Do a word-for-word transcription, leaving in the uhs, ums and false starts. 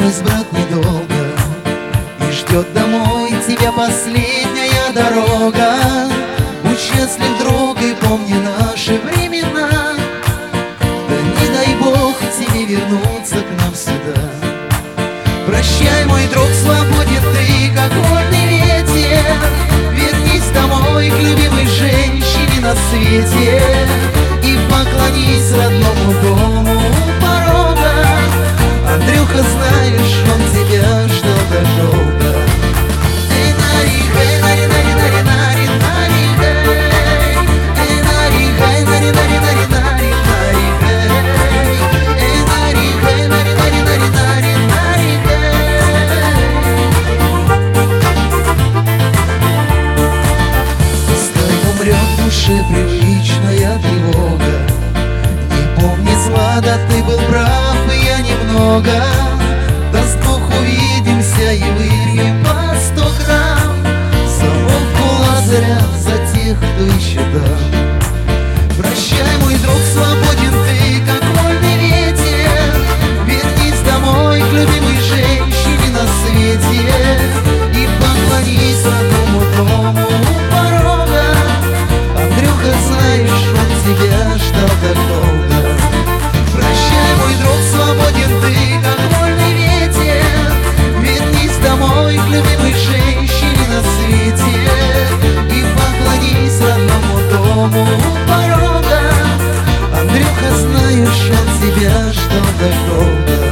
осталось, брат, недолго, и ждет домой тебя последняя дорога. Будь счастлив, друг, и помни наши времена, да не дай Бог тебе вернуться к нам сюда. Прощай, мой друг, свободен ты, как вольный ветер. Вернись домой к любимой женщине на свете и поклонись родному дому у порога. Андрюха, знаешь, он тебя ждал так долго. Эй, нари, эй, нари, нари, нари, нари, нари, эй. Эй, нари, эй, нари, нари, нари, нари, нари, эй. Эй, нари, эй, нари, нари, нари, нари, нари, эй. Пускай умрет в душе привычная тревога. Не помни зла, да ты был прав, и я немного. Даст Бог, увидимся и выпьем по сто грамм. За Вовку Лазаря, за тех, кто еще там. Прощай, мой друг, свободен ты, как вольный ветер. Вернись домой к любимой женщине на свете и поклонись родному дому у порога. Андрюха, знаешь, он тебя ждал так долго. Прощай, мой друг, свободен ты, как вольный ветер. Вернись домой к любимой женщине на свете и поклонись родному дому у порога. Андрюха, знаешь, он тебя ждал так долго.